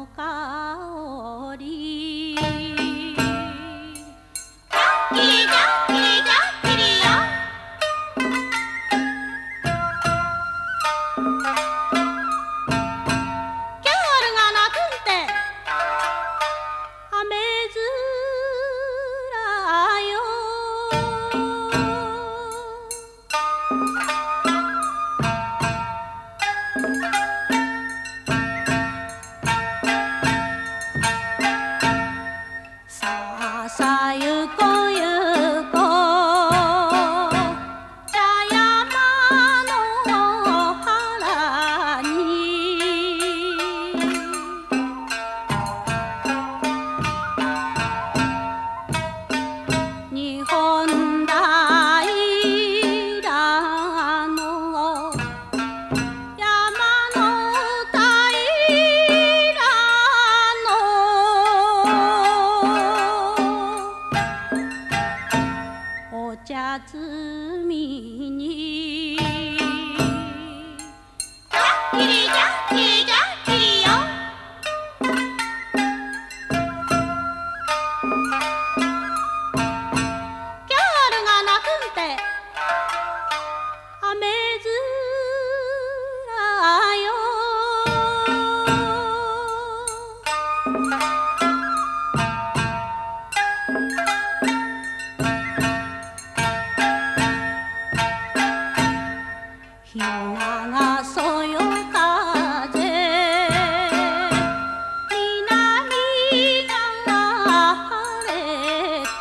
の香りジャッキリジャッキリジャッキリよキャールが鳴くんて雨ずらよさあさあゆこゆこ茶山の原に日本平の山の平のお茶摘みにジャッキリジャッキリジャッキリよキャールが鳴くんて雨ずらよ日がそよ風南が晴れて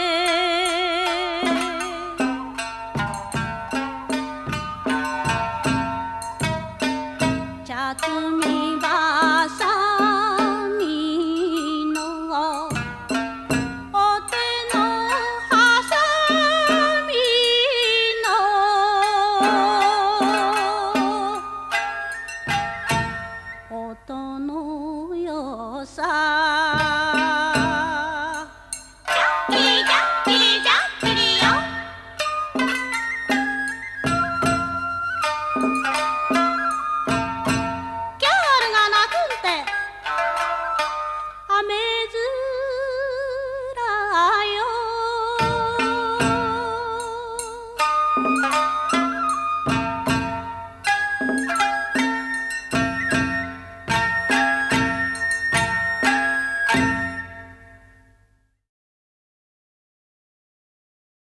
茶摘みばさみのお手のはさみの音のよさ